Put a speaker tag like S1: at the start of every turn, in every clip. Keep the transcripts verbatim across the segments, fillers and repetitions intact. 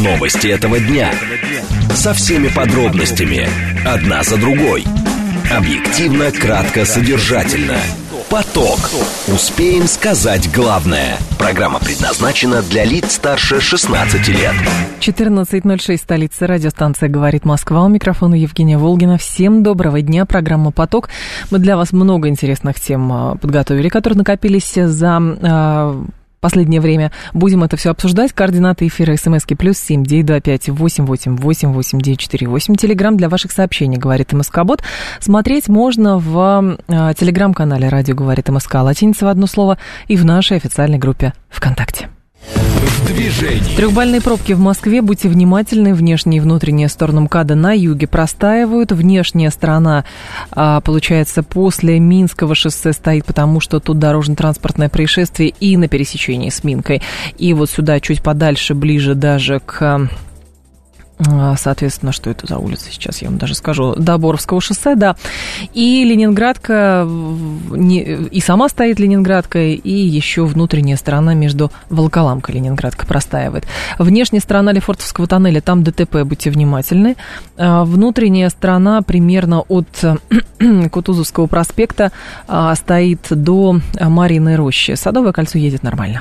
S1: Новости этого дня. Со всеми подробностями. Одна за другой. Объективно, кратко, содержательно. Поток. Успеем сказать главное. Программа предназначена для лиц старше шестнадцати лет.
S2: четырнадцать ноль шесть, столица, радиостанция «Говорит Москва». У микрофона Евгения Волгина. Всем доброго дня. Программа «Поток». Мы для вас много интересных тем подготовили, которые накопились за последнее время. Будем это все обсуждать. Координаты эфира: смски плюс семь девять два пять восемь восемь восемь восемь девять четыре восемь. Телеграм для ваших сообщений, говорит МСК-бот. Смотреть можно в э, телеграм-канале «Радио говорит МСК», латиница в одно слово, и в нашей официальной группе ВКонтакте. Трехбальные пробки в Москве. Будьте внимательны. Внешняя и внутренняя стороны МКАДа на юге простаивают. Внешняя сторона, а, получается, после Минского шоссе стоит, потому что тут дорожно-транспортное происшествие и на пересечении с Минкой. И вот сюда чуть подальше, ближе даже к... Соответственно, что это за улица сейчас, я вам даже скажу, до Боровского шоссе, да. И Ленинградка, и сама стоит Ленинградка, и еще внутренняя сторона между Волоколамкой и Ленинградкой простаивает. Внешняя сторона Лефортовского тоннеля, там ДТП, будьте внимательны. Внутренняя сторона примерно от Кутузовского проспекта стоит до Марьиной рощи. Садовое кольцо едет нормально.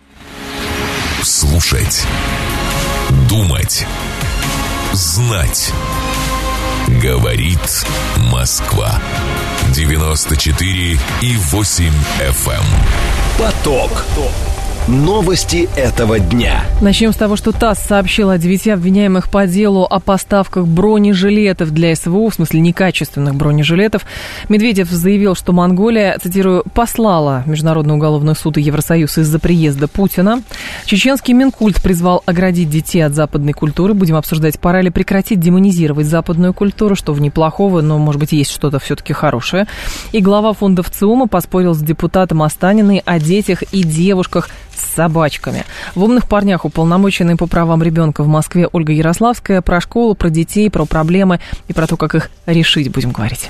S3: Слушать, думать, знать. Говорит Москва. девяносто четыре и восемь эф эм.
S1: Поток. Новости этого дня.
S2: Начнем с того, что ТАСС сообщил о девяти обвиняемых по делу о поставках бронежилетов для СВО, в смысле некачественных бронежилетов. Медведев заявил, что Монголия, цитирую, послала Международный уголовный суд и Евросоюз из-за приезда Путина. Чеченский Минкульт призвал оградить детей от западной культуры. Будем обсуждать, пора ли прекратить демонизировать западную культуру, что в ней плохого, но, может быть, есть что-то все-таки хорошее. И глава фонда ВЦИОМа поспорил с депутатом Останиной о детях и девушках с собачками. В «Умных парнях» уполномоченная по правам ребенка в Москве Ольга Ярославская про школу, про детей, про проблемы и про то, как их решить, будем говорить.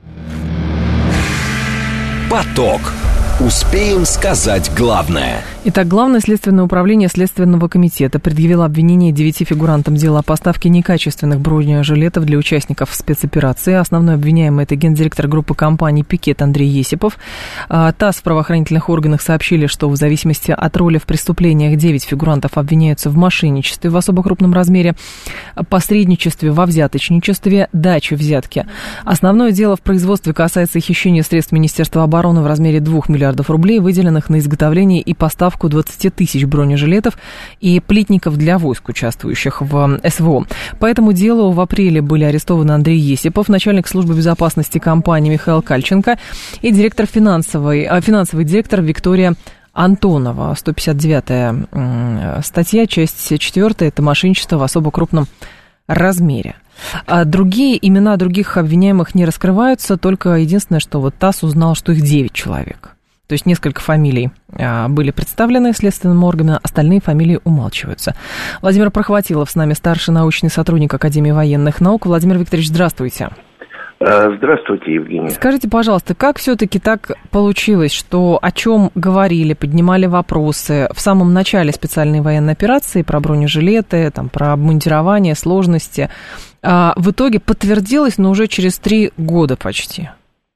S1: Поток. Успеем сказать главное.
S2: Итак, Главное следственное управление Следственного комитета предъявило обвинение девяти фигурантам дела о поставке некачественных бронежилетов для участников спецоперации. Основной обвиняемый – это гендиректор группы компаний «Пикет» Андрей Есипов. ТАСС в правоохранительных органах сообщили, что в зависимости от роли в преступлениях девять фигурантов обвиняются в мошенничестве в особо крупном размере, посредничестве во взяточничестве, даче взятки. Основное дело в производстве касается хищения средств Министерства обороны в размере двух миллиардов рублей, выделенных на изготовление и поставку двадцать тысяч бронежилетов и плитников для войск, участвующих в СВО. По этому делу в апреле были арестованы Андрей Есипов, начальник службы безопасности компании Михаил Кальченко и директор финансовый, финансовый директор Виктория Антонова. сто пятьдесят девятая статья, часть четвёртая, это мошенничество в особо крупном размере. А другие имена других обвиняемых не раскрываются, только единственное, что вот ТАСС узнал, что их девять человек. То есть несколько фамилий а, были представлены следственным органам, остальные фамилии умалчиваются. Владимир Прохватилов с нами, старший научный сотрудник Академии военных наук. Владимир Викторович, здравствуйте.
S4: Здравствуйте, Евгений.
S2: Скажите, пожалуйста, как все-таки так получилось, что о чем говорили, поднимали вопросы в самом начале специальной военной операции про бронежилеты, там, про обмундирование, сложности, а в итоге подтвердилось, но уже через три года почти?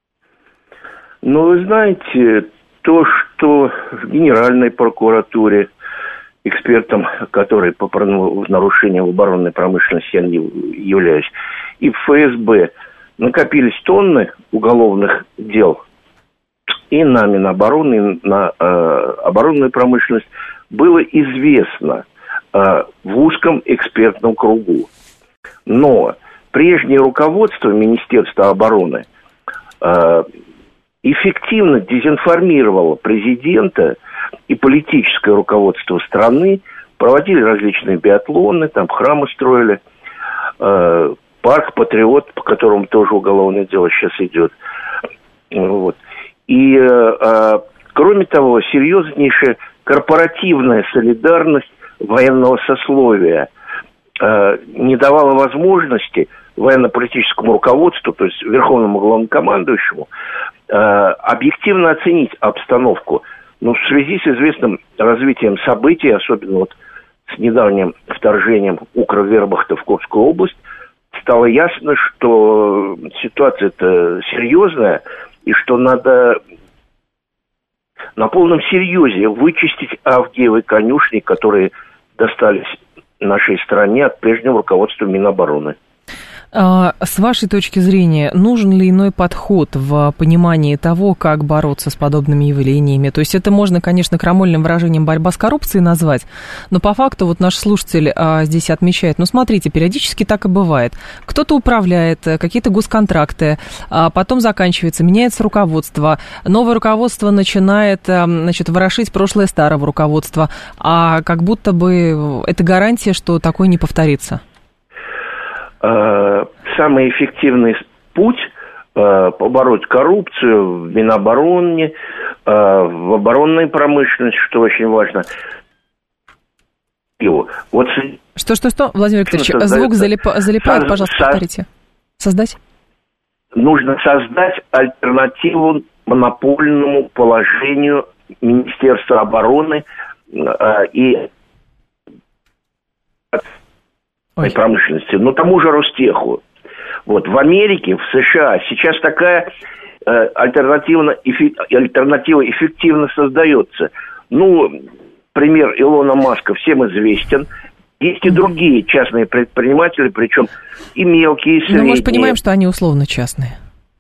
S4: Ну, вы знаете, то, что в Генеральной прокуратуре экспертом, который по нарушениям в оборонной промышленности я не являюсь, и в ФСБ накопились тонны уголовных дел и на Минобороны, и на э, оборонную промышленность, было известно э, в узком экспертном кругу. Но прежнее руководство Министерства обороны э, эффективно дезинформировало президента и политическое руководство страны, проводили различные биатлоны, там храмы строили, э, парк «Патриот», по которому тоже уголовное дело сейчас идет. Вот. И, э, кроме того, серьезнейшая корпоративная солидарность военного сословия э, не давала возможности военно-политическому руководству, то есть верховному главнокомандующему, э, объективно оценить обстановку. Но в связи с известным развитием событий, особенно вот с недавним вторжением Укрвермахта в Курскую область, стало ясно, что ситуация-то серьезная, и что надо на полном серьезе вычистить Авгиевы конюшни, которые достались нашей стране от прежнего руководства Минобороны.
S2: С вашей точки зрения, нужен ли иной подход в понимании того, как бороться с подобными явлениями? То есть это можно, конечно, крамольным выражением борьба с коррупцией назвать, но по факту вот наш слушатель а, здесь отмечает, ну смотрите, периодически так и бывает. Кто-то управляет, какие-то госконтракты, а потом заканчивается, меняется руководство, новое руководство начинает, значит, ворошить прошлое старого руководства, а как будто бы это гарантия, что такое не повторится.
S4: Самый эффективный путь побороть коррупцию в Минобороне, в оборонной промышленности, что очень важно. Вот
S2: Что-что-что, Владимир Викторович, звук залипа, залипает, пожалуйста, повторите. Создать?
S4: Нужно создать альтернативу монопольному положению Министерства обороны и
S2: Ой.
S4: промышленности, но тому же Ростеху. Вот в Америке, в США сейчас такая э, альтернативно, эффи, альтернатива эффективно создается. Ну, пример Илона Маска всем известен. Есть и другие частные предприниматели, причем и мелкие, и средние.
S2: Но мы же понимаем, что они условно частные.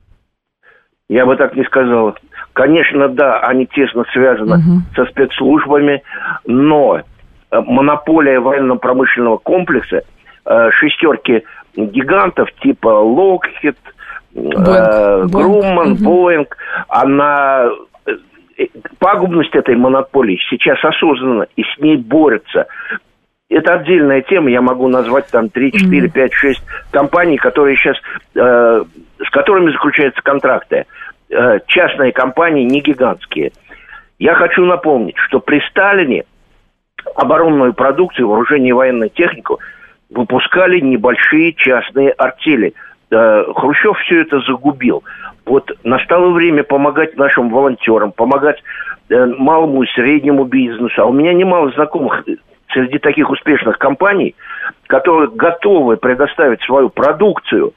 S4: Я бы так не сказал. Конечно, да, они тесно связаны угу. со спецслужбами, но монополия военно-промышленного комплекса, шестерки гигантов типа Lockheed, Grumman, Boeing, она... Пагубность этой монополии сейчас осознанно, и с ней борются. Это отдельная тема, я могу назвать там три, четыре, пять, шесть компаний, которые сейчас, э, с которыми заключаются контракты. Э, частные компании, не гигантские. Я хочу напомнить, что при Сталине оборонную продукцию, вооружение и военную технику выпускали небольшие частные артели. Хрущев все это загубил. Вот настало время помогать нашим волонтерам, помогать малому и среднему бизнесу. А у меня немало знакомых среди таких успешных компаний, которые готовы предоставить свою продукцию,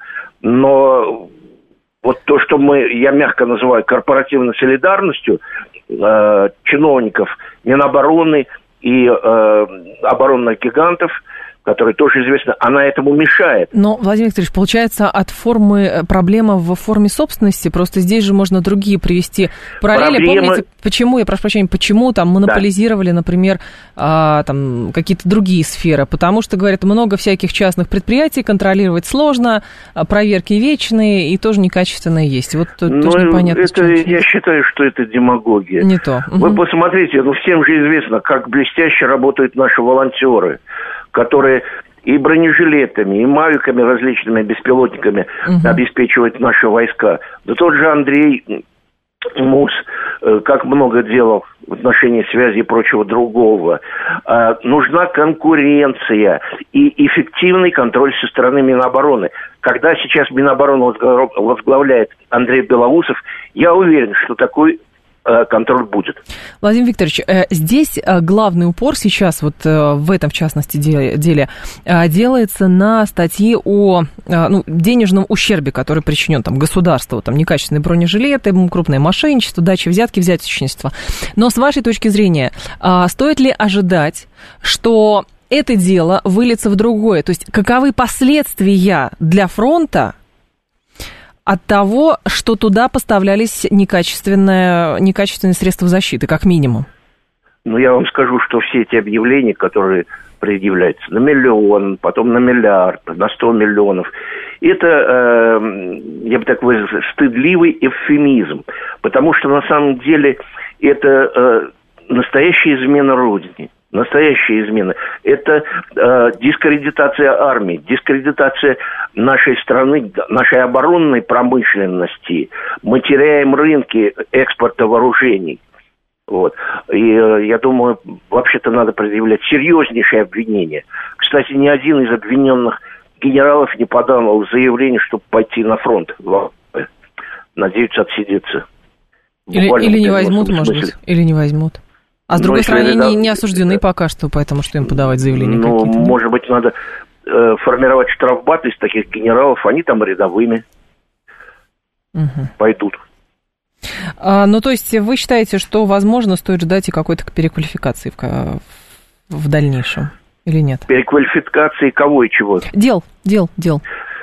S4: но вот то, что мы, я мягко называю корпоративной солидарностью э, чиновников Минобороны и э, оборонных гигантов, которая тоже известна, она этому мешает.
S2: Но, Владимир Викторович, получается, от формы проблема в форме собственности, просто здесь же можно другие привести параллели. Проблема... Помните, почему, я прошу прощения, почему там монополизировали, да. например, а, там, какие-то другие сферы? Потому что, говорят, много всяких частных предприятий, контролировать сложно, проверки вечные и тоже некачественные есть. Вот
S4: ну,
S2: тоже непонятно.
S4: Это, я считаю, что это демагогия.
S2: Не то.
S4: Вы
S2: угу.
S4: посмотрите, ну всем же известно, как блестяще работают наши волонтеры, которые и бронежилетами, и мавиками, различными беспилотниками угу. обеспечивают наши войска. Да тот же Андрей Мус, как много делал в отношении связи и прочего другого. А, нужна конкуренция и эффективный контроль со стороны Минобороны. Когда сейчас Миноборону возглавляет Андрей Белоусов, я уверен, что такой контроль будет.
S2: Владимир Викторович, здесь главный упор сейчас, вот в этом, в частности, деле, делается на статье о ну, денежном ущербе, который причинен там, государству, там, некачественные бронежилеты, крупное мошенничество, дачи взятки, взяточничество. Но с вашей точки зрения, стоит ли ожидать, что это дело выльется в другое? То есть каковы последствия для фронта от того, что туда поставлялись некачественные, некачественные средства защиты, как минимум?
S4: Ну, я вам скажу, что все эти объявления, которые предъявляются на миллион, потом на миллиард, на сто миллионов, это, э, я бы так выразил, стыдливый эвфемизм, потому что на самом деле это э, настоящая измена Родине. Настоящая измена. Это э, дискредитация армии, дискредитация нашей страны, нашей оборонной промышленности. Мы теряем рынки экспорта вооружений. Вот. И э, я думаю, вообще-то надо предъявлять серьезнейшее обвинение. Кстати, ни один из обвиненных генералов не подал заявление, чтобы пойти на фронт. Надеются отсидеться.
S2: Или, или не возьмут, может быть. Или не возьмут. А с другой стороны, они не осуждены пока что, поэтому что им подавать заявление
S4: ну,
S2: какие-то?
S4: Ну, может быть, надо э, формировать штрафбат из таких генералов, они там рядовыми угу. пойдут.
S2: А, ну, то есть вы считаете, что, возможно, стоит ждать и какой-то переквалификации в, в дальнейшем, или нет?
S4: Переквалификации кого и чего?
S2: Дел, дел, дел.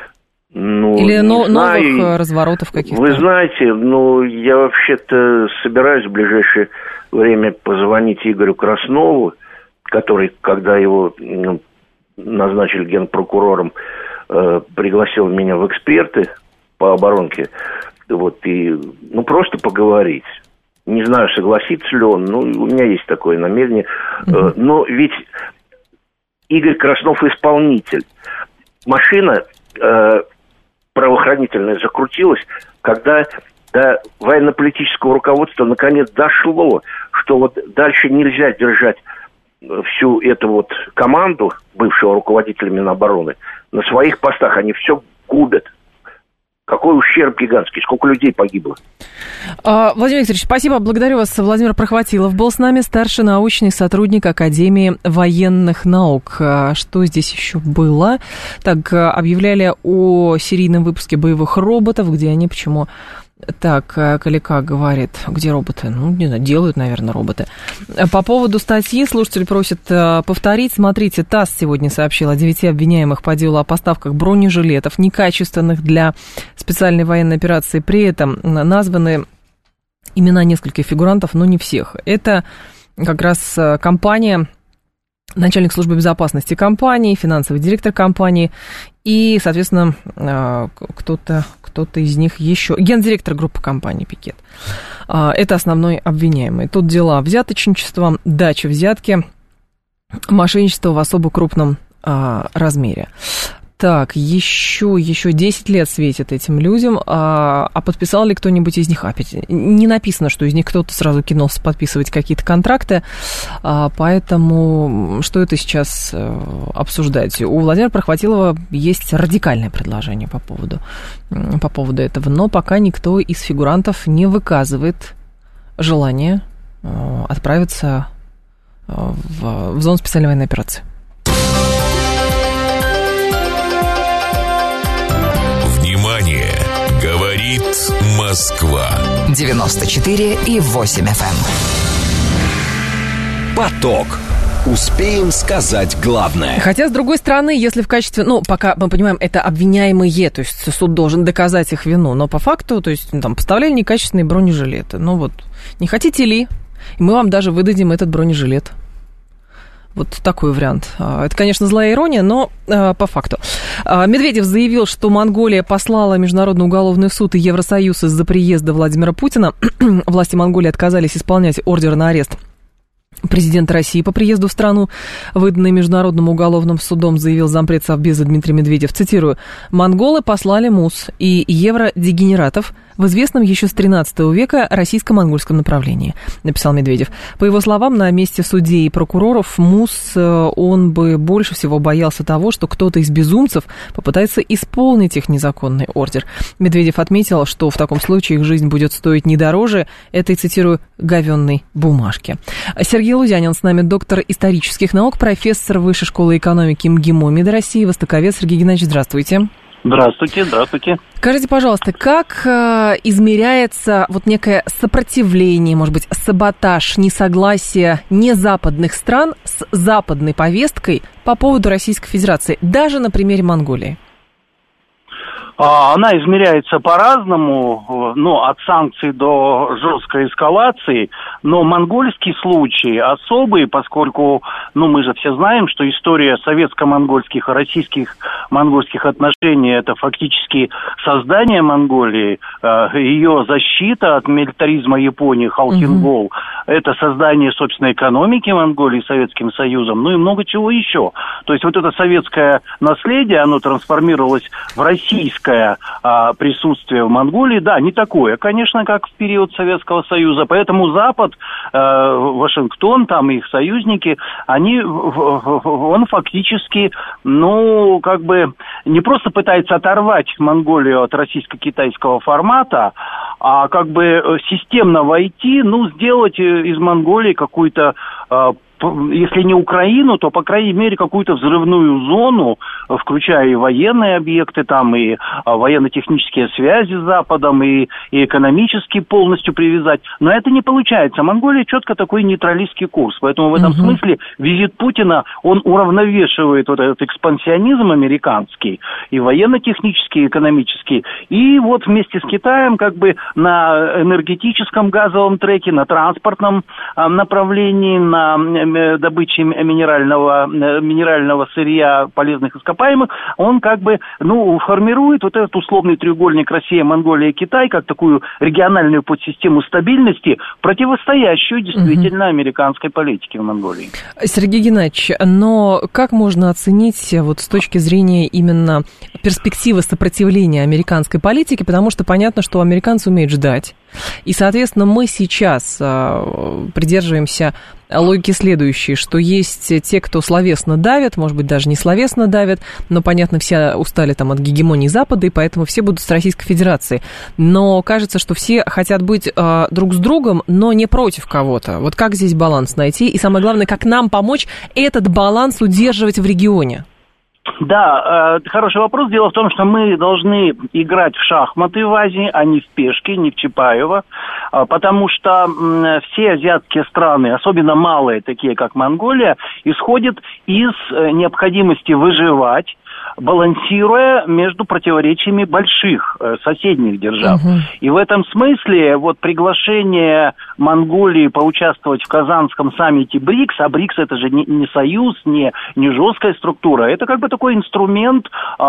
S4: Ну,
S2: или но,
S4: знаю.
S2: новых разворотов каких-то?
S4: Вы знаете, ну, я вообще-то собираюсь в ближайшее время позвонить Игорю Краснову, который, когда его ну, назначили генпрокурором, э, пригласил меня в эксперты по оборонке, вот, и, ну, просто поговорить. Не знаю, согласится ли он, ну, у меня есть такое намерение. Mm-hmm. Э, но ведь Игорь Краснов исполнитель. Машина... Э, правоохранительная закрутилась, когда до военно-политического руководства наконец дошло, что вот дальше нельзя держать всю эту вот команду, бывшего руководителя Минобороны, на своих постах. Они все губят. Какой ущерб гигантский, сколько людей погибло.
S2: Владимир Викторович, спасибо, благодарю вас. Владимир Прохватилов был с нами, старший научный сотрудник Академии военных наук. Что здесь еще было? Так, объявляли о серийном выпуске боевых роботов, где они почему... Так, Калика говорит, где роботы? Ну, не знаю, делают, наверное, роботы. По поводу статьи слушатель просит повторить. Смотрите, ТАСС сегодня сообщил о девяти обвиняемых по делу о поставках бронежилетов, некачественных для специальной военной операции. При этом названы имена нескольких фигурантов, но не всех. Это как раз компания... начальник службы безопасности компании, финансовый директор компании и, соответственно, кто-то, кто-то из них еще, гендиректор группы компании «Пикет». Это основной обвиняемый. Тут дела взяточничества, дача взятки, мошенничество в особо крупном размере. Так, еще, еще десять лет светит этим людям, а, а подписал ли кто-нибудь из них? Опять не написано, что из них кто-то сразу кинулся подписывать какие-то контракты, а, поэтому что это сейчас а, обсуждать? У Владимира Прохватилова есть радикальное предложение по поводу, по поводу этого, но пока никто из фигурантов не выказывает желание а, отправиться а, в, в зону специальной военной операции.
S3: Говорит Москва.
S5: девяносто четыре и восемь эф эм.
S1: Поток. Успеем сказать главное.
S2: Хотя, с другой стороны, если в качестве... Ну, пока мы понимаем, это обвиняемые, то есть суд должен доказать их вину, но по факту, то есть, там, поставляли некачественные бронежилеты. Ну вот, не хотите ли, мы вам даже выдадим этот бронежилет. Вот такой вариант. Это, конечно, злая ирония, но э, по факту. Медведев заявил, что Монголия послала Международный уголовный суд и Евросоюз из-за приезда Владимира Путина. Власти Монголии отказались исполнять ордер на арест президента России по приезду в страну, выданный Международным уголовным судом, заявил зампред Совбеза Дмитрий Медведев. Цитирую: «Монголы послали МУС и евродегенератов в известном еще с тринадцатого века российско-монгольском направлении», написал Медведев. По его словам, на месте судей и прокуроров МУС он бы больше всего боялся того, что кто-то из безумцев попытается исполнить их незаконный ордер. Медведев отметил, что в таком случае их жизнь будет стоить не дороже этой, цитирую, говенной бумажки. Сергей Лузянин с нами, доктор исторических наук, профессор Высшей школы экономики МГИМО МИД России, востоковед. Сергей Геннадьевич, здравствуйте.
S6: Здравствуйте, здравствуйте.
S2: Скажите, пожалуйста, как э, измеряется вот некое сопротивление, может быть, саботаж, несогласие незападных стран с западной повесткой по поводу Российской Федерации, даже на примере Монголии?
S6: Она измеряется по-разному, ну, от санкций до жесткой эскалации, но монгольский случай особый, поскольку, ну, мы же все знаем, что история советско-монгольских и российских монгольских отношений – это фактически создание Монголии, ее защита от милитаризма Японии, Халхин-Гол, угу. это создание, собственно, экономики Монголии Советским Союзом, ну и много чего еще. То есть вот это советское наследие, оно трансформировалось в российское а, присутствие в Монголии. Да, не такое, конечно, как в период Советского Союза. Поэтому Запад, а, Вашингтон, там их союзники, они, он фактически, ну, как бы не просто пытается оторвать Монголию от российско-китайского формата, а как бы системно войти, ну, сделать из Монголии какую-то, если не Украину, то, по крайней мере, какую-то взрывную зону, включая и военные объекты, там, и военно-технические связи с Западом, и, и экономически полностью привязать. Но это не получается. Монголия четко такой нейтралистский курс. Поэтому в этом угу. смысле визит Путина, он уравновешивает вот этот экспансионизм американский, и военно-технический, и экономический. И вот вместе с Китаем как бы на энергетическом газовом треке, на транспортном направлении, на добычи минерального, минерального сырья, полезных ископаемых, он как бы, ну, формирует вот этот условный треугольник Россия, Монголия, Китай, как такую региональную подсистему стабильности, противостоящую действительно американской политике в Монголии.
S2: Сергей Геннадьевич, но как можно оценить вот с точки зрения именно перспективы сопротивления американской политике, потому что понятно, что американцы умеют ждать, и, соответственно, мы сейчас придерживаемся логики следующей, что есть те, кто словесно давит, может быть, даже не словесно давит, но, понятно, все устали там от гегемонии Запада, и поэтому все будут с Российской Федерацией. Но кажется, что все хотят быть э, друг с другом, но не против кого-то. Вот как здесь баланс найти? И самое главное, как нам помочь этот баланс удерживать в регионе?
S6: Да, э, хороший вопрос. Дело в том, что мы должны играть в шахматы в Азии, а не в пешки, не в Чапаева, э, потому что э, все азиатские страны, особенно малые, такие как Монголия, исходят из э, необходимости выживать, балансируя между противоречиями больших э, соседних держав. Uh-huh. И в этом смысле вот приглашение Монголии поучаствовать в Казанском саммите БРИКС, а БРИКС это же не, не союз, не, не жесткая структура, это как бы такой инструмент э,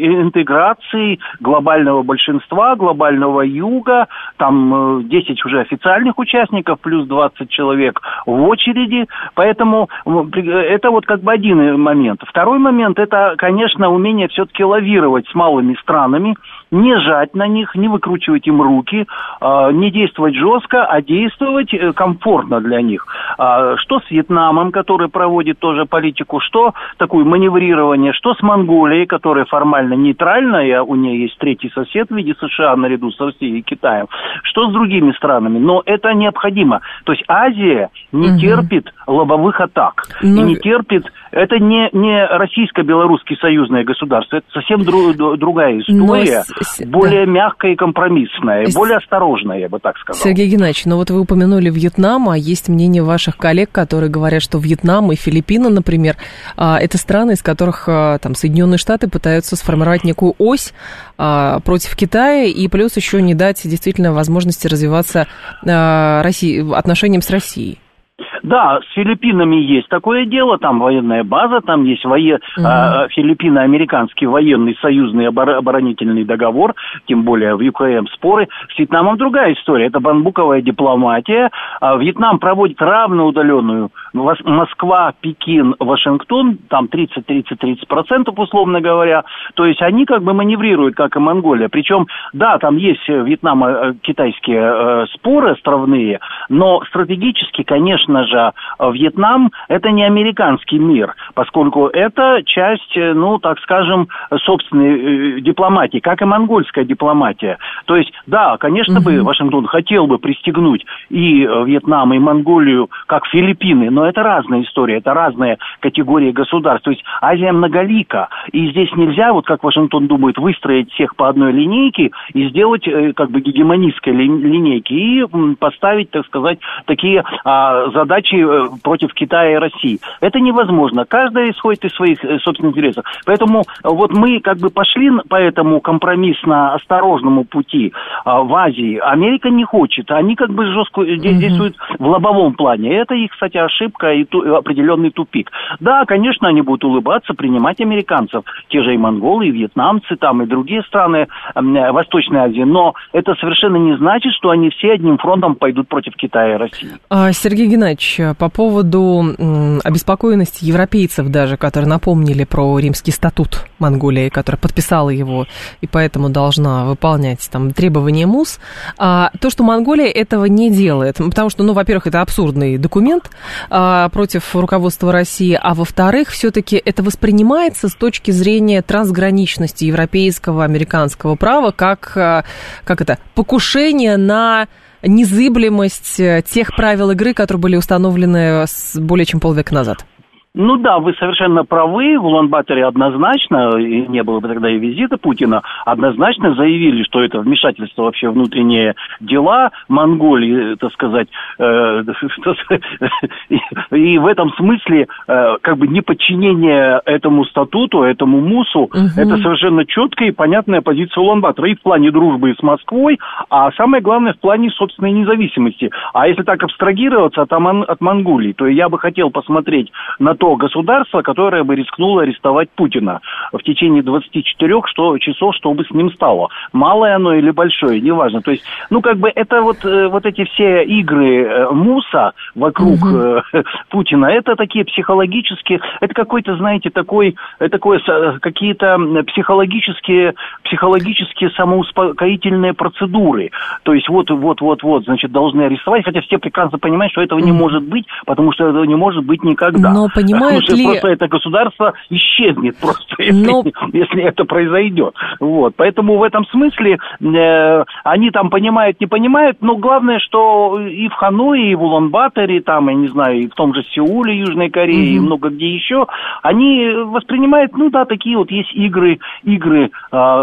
S6: интеграции глобального большинства, глобального юга, там э, десять уже официальных участников, плюс двадцать человек в очереди, поэтому э, это вот как бы один момент. Второй момент, это, конечно, умение все-таки лавировать с малыми странами, не жать на них, не выкручивать им руки, э, не действовать жестко, а действовать э, комфортно для них. Э, что с Вьетнамом, который проводит тоже политику, что такое маневрирование, что с Монголией, которая формально нейтральная, у нее есть третий сосед в виде США наряду с Россией и Китаем, что с другими странами. Но это необходимо. То есть Азия не угу. терпит лобовых атак. Но... И не терпит... Это не, не российско-белорусский союзное государство, это совсем дру, другая история. Но... Более да. мягкая и компромиссная, и более осторожная, я бы так сказал.
S2: Сергей Геннадьевич, ну вот вы упомянули Вьетнам, а есть мнение ваших коллег, которые говорят, что Вьетнам и Филиппины, например, это страны, из которых там Соединенные Штаты пытаются сформировать некую ось против Китая, и плюс еще не дать действительно возможности развиваться России, отношениям с Россией.
S6: Да, с Филиппинами есть такое дело, там военная база, там есть вое... uh-huh. э, филиппино-американский военный союзный обор... оборонительный договор, тем более в ю ка эм споры. С Вьетнамом другая история, это бамбуковая дипломатия. А Вьетнам проводит равноудаленную Москва, Пекин, Вашингтон, там тридцать-тридцать-тридцать процентов, условно говоря. То есть они как бы маневрируют, как и Монголия. Причем, да, там есть вьетнамо-китайские э, споры островные, но стратегически, конечно же, Вьетнам – это не американский мир, поскольку это часть, ну, так скажем, собственной э, дипломатии, как и монгольская дипломатия. То есть, да, конечно, бы Вашингтон хотел бы пристегнуть и Вьетнам, и Монголию, как Филиппины, но это разная история, это разные категории государств. То есть Азия многолика, и здесь нельзя, вот как Вашингтон думает, выстроить всех по одной линейке и сделать э, как бы гегемонистской ли, линейки и м, поставить, так сказать, такие а, задачи против Китая и России. Это невозможно. Каждая исходит из своих собственных интересов. Поэтому вот мы как бы пошли по этому компромиссно-осторожному пути а, в Азии. Америка не хочет. Они как бы жестко действуют mm-hmm. в лобовом плане. Это их, кстати, ошибка и ту, определенный тупик. Да, конечно, они будут улыбаться, принимать американцев. Те же и монголы, и вьетнамцы, там, и другие страны э, Восточной Азии. Но это совершенно не значит, что они все одним фронтом пойдут против Китая и России.
S2: А, Сергей Геннадьевич, Геннадьевич, по поводу обеспокоенности европейцев даже, которые напомнили про Римский статут Монголии, которая подписала его и поэтому должна выполнять там требования МУС, а, то, что Монголия этого не делает, потому что, ну, во-первых, это абсурдный документ а, против руководства России, а во-вторых, все-таки это воспринимается с точки зрения трансграничности европейского, американского права как, как это, покушение на незыблемость тех правил игры, которые были установлены более чем полвека назад.
S6: Ну да, вы совершенно правы. В Улан-Баторе однозначно, и не было бы тогда и визита Путина, однозначно заявили, что это вмешательство вообще в внутренние дела Монголии, так сказать. Э, и в этом смысле э, как бы неподчинение этому статуту, этому МУСу, угу. это совершенно четкая и понятная позиция Улан-Батора и в плане дружбы с Москвой, а самое главное в плане собственной независимости. А если так абстрагироваться от, от Монголии, то я бы хотел посмотреть на то государство, которое бы рискнуло арестовать Путина в течение двадцати четырёх часов, что бы с ним стало. Малое оно или большое, неважно. То есть, ну, как бы это вот, вот эти все игры МУСа вокруг угу. Путина, это такие психологические, это какой-то, знаете, такой, такое, какие-то психологические, психологические самоуспокоительные процедуры. То есть, вот, вот, вот, вот, значит, должны арестовать, хотя все прекрасно понимают, что этого угу. не может быть, потому что этого не может быть никогда.
S2: Но понимают ли...
S6: Просто это государство исчезнет просто, Но... если, если это произойдет. Вот. Поэтому в этом смысле э, они там понимают, не понимают, но главное, что и в Ханое, и в Улан-Баторе, там, я не знаю, и в том же Сеуле, Южной Корее, mm-hmm. и много где еще, они воспринимают, ну да, такие вот есть игры, игры э,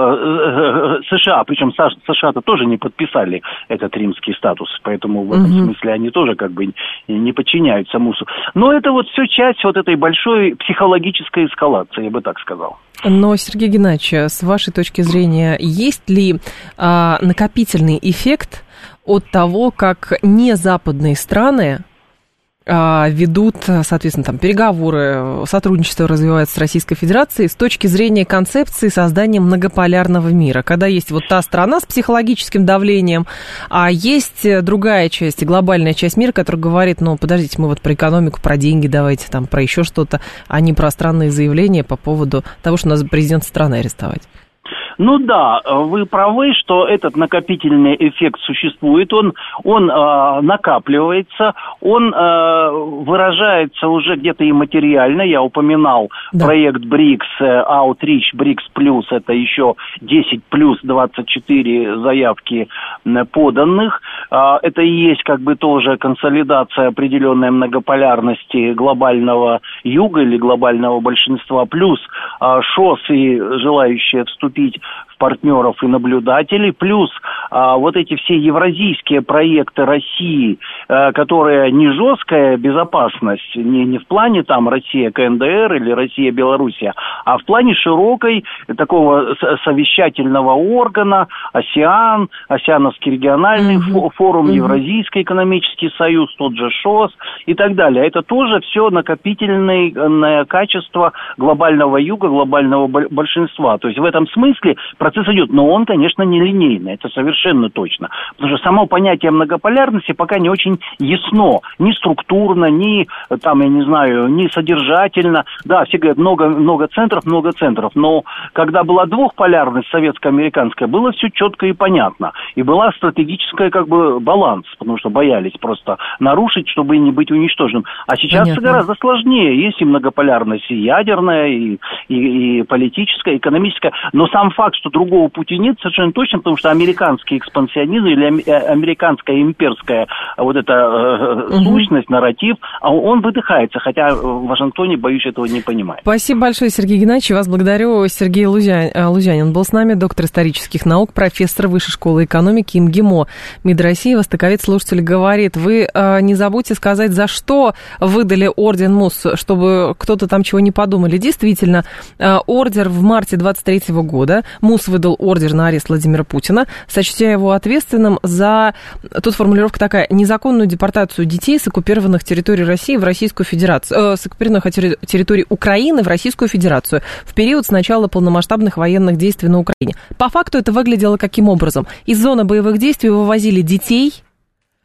S6: э, США, причем США-то тоже не подписали этот римский статус, поэтому в этом mm-hmm. смысле они тоже как бы не подчиняются МУСу. Но это вот все часть вот этой большой психологической эскалации, я бы так сказал.
S2: Но, Сергей Геннадьевич, с вашей точки зрения, есть ли а, накопительный эффект от того, как незападные страны а, ведут, соответственно, там, переговоры, сотрудничество развивается с Российской Федерацией с точки зрения концепции создания многополярного мира, когда есть вот та страна с психологическим давлением, а есть другая часть, глобальная часть мира, которая говорит, ну, подождите, мы вот про экономику, про деньги давайте, там, про еще что-то, а не про странные заявления по поводу того, что нас президент страны арестовать.
S6: Ну да, вы правы, что этот накопительный эффект существует, он, он э, накапливается, он э, выражается уже где-то и материально. Я упоминал да. проект брикс, Outreach, брикс плюс, это еще десять плюс двадцать четыре заявки поданных. Э, это и есть как бы тоже консолидация определенной многополярности глобального юга или глобального большинства, плюс э, ШОС и желающие вступить в партнеров и наблюдателей, плюс а, вот эти все евразийские проекты России, а, которые не жесткая безопасность, не, не в плане там Россия КНДР или Россия Белоруссия, а в плане широкой такого совещательного органа, АСЕАН, АСЕАНовский региональный mm-hmm. форум, mm-hmm. Евразийский экономический союз, тот же ШОС и так далее. Это тоже все накопительное качество глобального юга, глобального большинства. То есть в этом смысле процесс идет, но он, конечно, не линейный, это совершенно точно. Потому что само понятие многополярности пока не очень ясно, ни структурно, ни, там, я не знаю, ни содержательно. Да, все говорят, много, много центров, много центров, но когда была двухполярность советско-американская, было все четко и понятно. И была стратегическая, как бы, баланс, потому что боялись просто нарушить, чтобы не быть уничтоженным. А сейчас это гораздо сложнее. Есть и многополярность и ядерная, и, и, и политическая, и экономическая. Но сам факт, что другого пути нет, совершенно точно, потому что американский экспансионизм или американская имперская вот эта э, угу. сущность, нарратив, он выдыхается, хотя в Вашингтоне, боюсь, этого не понимает.
S2: Спасибо большое, Сергей Геннадьевич. Вас благодарю. Сергей Лузя... Лузянин был с нами, доктор исторических наук, профессор Высшей школы экономики МГИМО МИД России. Востоковед слушатель говорит, вы э, не забудьте сказать, за что выдали орден МУС, чтобы кто-то там чего не подумали. Действительно, э, ордер в марте двадцать третьего года. МУС выдал ордер на арест Владимира Путина, сочтя его ответственным за, тут формулировка такая, незаконную депортацию детей с оккупированных территорий России в Российскую Федерацию, э, с оккупированных территорий Украины в Российскую Федерацию в период с начала полномасштабных военных действий на Украине. По факту это выглядело каким образом? Из зоны боевых действий вывозили детей,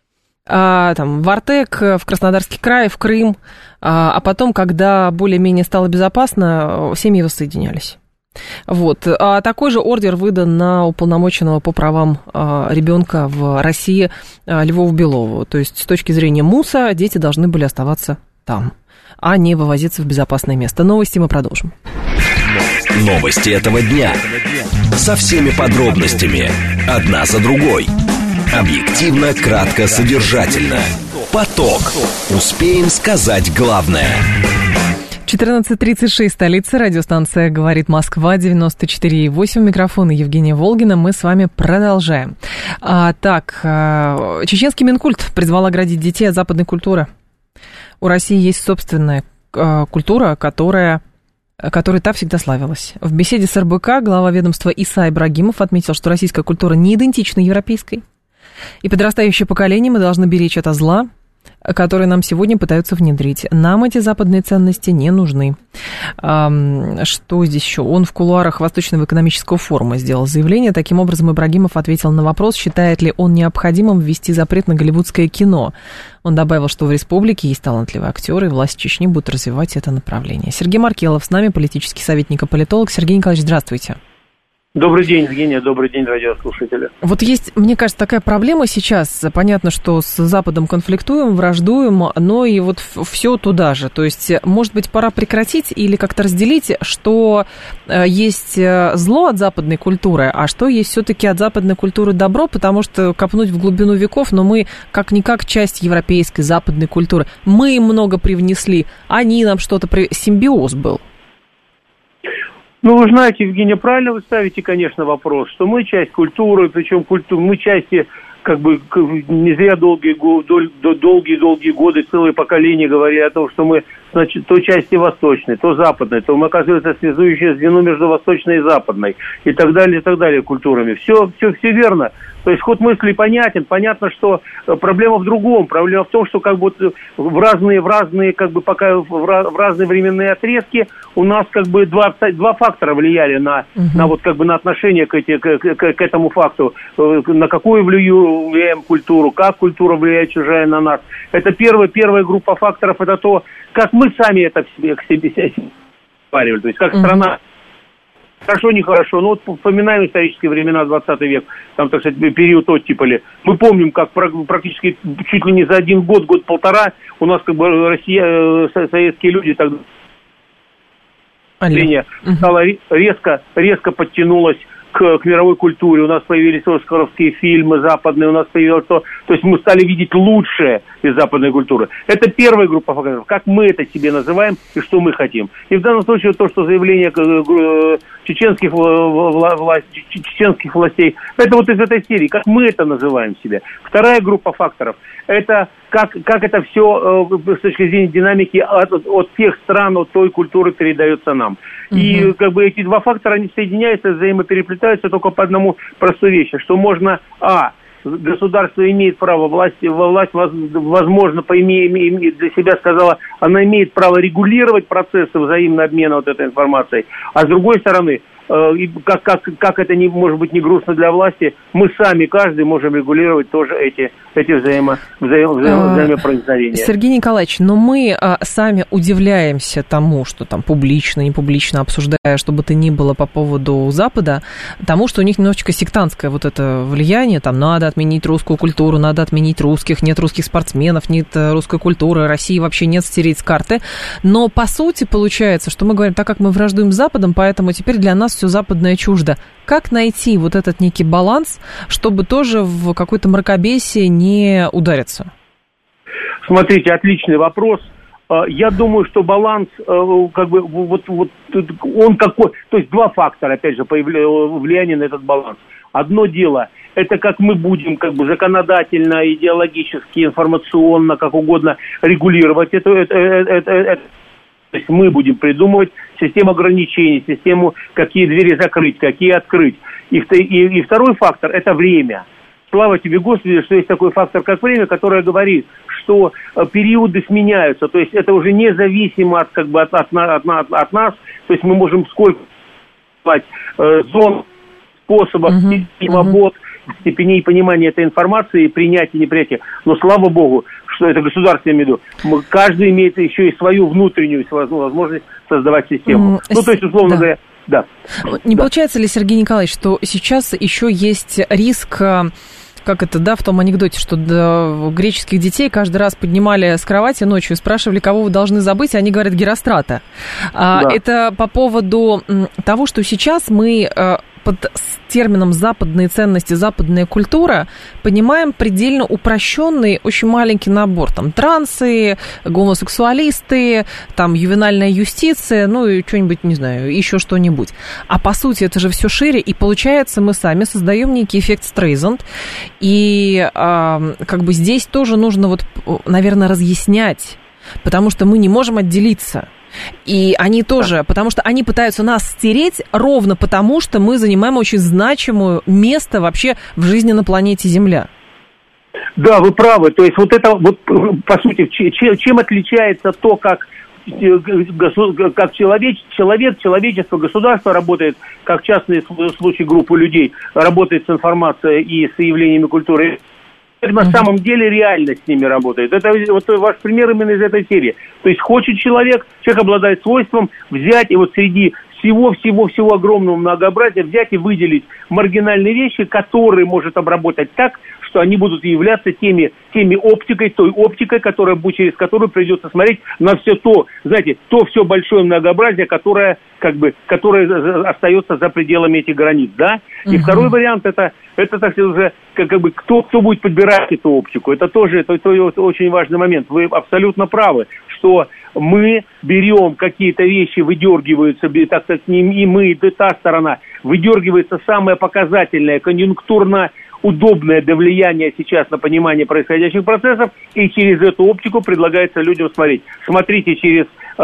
S2: а, там, в Артек, в Краснодарский край, в Крым, а, а потом, когда более-менее стало безопасно, семьи воссоединялись. Вот. А такой же ордер выдан на уполномоченного по правам а, ребенка в России а, Львову Белову. То есть, с точки зрения МУСа, дети должны были оставаться там, а не вывозиться в безопасное место. Новости мы продолжим.
S1: Новости этого дня. Со всеми подробностями. Одна за другой. Объективно, кратко, содержательно. Поток. Успеем сказать главное.
S2: четырнадцать тридцать шесть, столица, радиостанция «Говорит Москва», девяносто четыре и восемь, микрофон Евгения Волгина. Мы с вами продолжаем. А, так, а, чеченский Минкульт призвал оградить детей от западной культуры. У России есть собственная а, культура, которая... которой та всегда славилась. В беседе с эр бэ ка глава ведомства Иса Ибрагимов отметил, что российская культура не идентична европейской, и подрастающее поколение мы должны беречь от зла, которые нам сегодня пытаются внедрить. Нам эти западные ценности не нужны. Что здесь еще? Он в кулуарах Восточного экономического форума сделал заявление. Таким образом, Ибрагимов ответил на вопрос, считает ли он необходимым ввести запрет на голливудское кино. Он добавил, что в республике есть талантливые актеры, и власть Чечни будет развивать это направление. Сергей Маркелов с нами, политический советник и политолог. Сергей Николаевич, здравствуйте.
S7: Добрый день, Евгения, добрый день, радиослушатели.
S2: Вот есть, мне кажется, такая проблема сейчас. Понятно, что с Западом конфликтуем, враждуем, но и вот все туда же. То есть, может быть, пора прекратить или как-то разделить, что есть зло от западной культуры, а что есть все-таки от западной культуры добро, потому что копнуть в глубину веков, но мы как-никак часть европейской западной культуры. Мы им много привнесли, они нам что-то... При... Симбиоз был.
S7: Ну, вы знаете, Евгения, правильно вы ставите, конечно, вопрос, что мы часть культуры, причем культуры, мы части, как бы, не зря долгие, долгие-долгие годы, целые поколения говорили о том, что мы, значит, то части восточной, то западной, то мы, оказывается, связующее звено между восточной и западной, и так далее, и так далее, культурами. Все, все, все верно. То есть ход мысли понятен, понятно, что проблема в другом. Проблема в том, что как бы в разные, в разные, как бы пока в разные временные отрезки у нас как бы два, два фактора влияли на, uh-huh. на вот как бы на отношение к, эти, к, к, к этому факту. На какую влияем культуру, как культура влияет чужая на нас. Это первая, первая группа факторов, это то, как мы сами это к себе, к себе, себе варивали. То есть как uh-huh. страна. Хорошо, нехорошо. Ну, вот вспоминаем исторические времена, двадцатый век, там, так сказать, период оттепели. Мы помним, как практически чуть ли не за один год, год-полтора у нас как бы Россия, советские люди тогда стало резко, резко подтянулось к, к мировой культуре. У нас появились оскаровские фильмы западные, у нас появилось то... То есть мы стали видеть лучшее из западной культуры. Это первая группа факторов. Как мы это себе называем и что мы хотим. И в данном случае то, что заявление чеченских, власть, чеченских властей, это вот из этой серии. Как мы это называем себе. Вторая группа факторов. Это как, как это все с точки зрения динамики от, от тех стран, от той культуры передается нам. Mm-hmm. И как бы эти два фактора, они соединяются, взаимопереплетаются только по одному простой вещи, что можно, а, государство имеет право, власть, власть возможно, по име, для себя сказала, она имеет право регулировать процессы взаимного обмена вот этой информацией, а с другой стороны, как, как, как это не может быть не грустно для власти, мы сами, каждый, можем регулировать тоже эти, эти взаимо, взаимо, взаимо, взаимопроникновения.
S2: Сергей Николаевич, но мы а, сами удивляемся тому, что там публично, не публично обсуждая, что бы то ни было по поводу Запада, тому, что у них немножечко сектантское вот это влияние, там надо отменить русскую культуру, надо отменить русских, нет русских спортсменов, нет русской культуры, России вообще нет, стереть с карты. Но по сути получается, что мы говорим, так как мы враждуем с Западом, поэтому теперь для нас все западное чуждо. Как найти вот этот некий баланс, чтобы тоже в какое-то мракобесие не удариться?
S7: Смотрите, отличный вопрос. Я думаю, что баланс, как бы, вот, вот он какой... То есть два фактора, опять же, влияния на этот баланс. Одно дело, это как мы будем как бы законодательно, идеологически, информационно, как угодно регулировать это, это, это, это. То есть мы будем придумывать систему ограничений, систему, какие двери закрыть, какие открыть. И, и, и второй фактор – это время. Слава тебе, Господи, что есть такой фактор, как время, который говорит, что периоды сменяются. То есть это уже независимо от, как бы, от, от, от, от, от нас. То есть мы можем сколько э, зон, способов, uh-huh, свобод, uh-huh. степеней понимания этой информации, принятия, неприятия. Но слава богу, что это государство, я имею в виду, мы, каждый имеет еще и свою внутреннюю возможность создавать систему. Mm, ну, то есть, условно да. говоря, да.
S2: Не
S7: да.
S2: получается ли, Сергей Николаевич, что сейчас еще есть риск... Как это, да, в том анекдоте, что да, греческих детей каждый раз поднимали с кровати ночью и спрашивали, кого вы должны забыть, и они говорят Герострата. Да. А, это по поводу того, что сейчас мы под термином «западные ценности», «западная культура» понимаем предельно упрощенный, очень маленький набор. Там трансы, гомосексуалисты, там ювенальная юстиция, ну и что-нибудь, не знаю, еще что-нибудь. А по сути это же все шире, и получается мы сами создаем некий эффект Стрейзанд. И а, как бы здесь тоже нужно, вот, наверное, разъяснять, потому что мы не можем отделиться. И они тоже, потому что они пытаются нас стереть ровно потому, что мы занимаем очень значимое место вообще в жизни на планете Земля.
S7: Да, вы правы. То есть вот это, вот по сути, чем, чем отличается то, как, как человек, человек, человечество, государство работает, как частный случай группы людей работает с информацией и с явлениями культуры. На mm-hmm. самом деле реально с ними работает. Это вот ваш пример именно из этой серии. То есть хочет человек, человек обладает свойством взять и вот среди всего-всего-всего огромного многообразия взять и выделить маргинальные вещи, которые может обработать так, что они будут являться теми, теми оптикой, той оптикой, которая, через которую придется смотреть на все то, знаете, то все большое многообразие, которое, как бы, которое остается за пределами этих границ, да? И угу. второй вариант, это, это так сказать, уже, как, как бы, кто, кто будет подбирать эту оптику. Это тоже это, это очень важный момент. Вы абсолютно правы, что мы берем какие-то вещи, выдергиваются, так сказать, и мы, и та сторона, выдергивается самое показательное, конъюнктурно удобное для влияния сейчас на понимание происходящих процессов, и через эту оптику предлагается людям смотреть. Смотрите через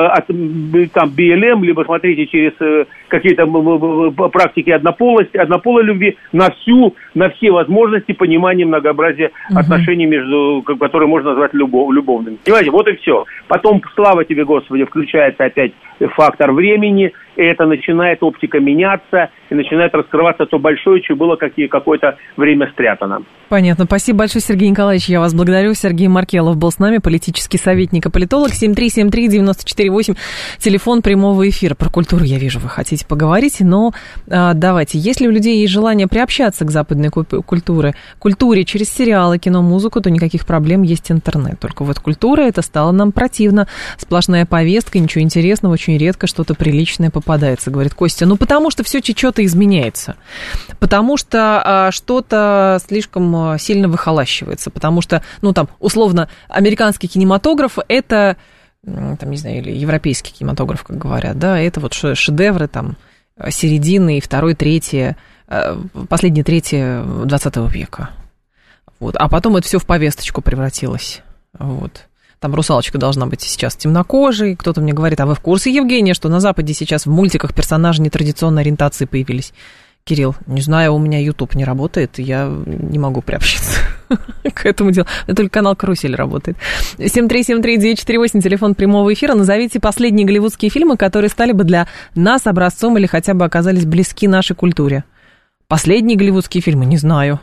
S7: э, там, би эл эм, либо смотрите через э, какие-то практики однополости, однополой любви на всю, на все возможности понимания многообразия угу. отношений, между, которые можно назвать любов, любовными. Понимаете, вот и все. Потом, слава тебе, Господи, включается опять фактор времени, и это начинает оптика меняться, и начинает раскрываться то большое, что было какие, какое-то время спрятано.
S2: Понятно. Спасибо большое, Сергей Николаевич. Я вас благодарю. Сергей Маркелов был с нами, политический советник и политолог. семь три семь три девять четыре восемь, телефон прямого эфира. Про культуру, я вижу, вы хотите поговорить, но а, давайте. Если у людей есть желание приобщаться к западной культуре, культуре через сериалы, кино, музыку, то никаких проблем, есть интернет. Только вот культура, это стало нам противно. Сплошная повестка, ничего интересного, очень редко что-то приличное попадается, говорит Костя. Ну, потому что все что-то изменяется. Потому что а, что-то слишком сильно выхолащивается, потому что, ну, там, условно, американский кинематограф – это, там, не знаю, или европейский кинематограф, как говорят, да, это вот шедевры, там, середины, второй, третьей, последней трети двадцатого века. Вот. А потом это все в повесточку превратилось. Вот. Там русалочка должна быть сейчас темнокожей. Кто-то мне говорит, а вы в курсе, Евгения, что на Западе сейчас в мультиках персонажи нетрадиционной ориентации появились? Кирилл, не знаю, у меня YouTube не работает, я не могу приобщиться к этому делу. Только канал «Карусель» работает. семь три семь три девять четыре восемь, телефон прямого эфира. Назовите последние голливудские фильмы, которые стали бы для нас образцом или хотя бы оказались близки нашей культуре. Последние голливудские фильмы, не знаю.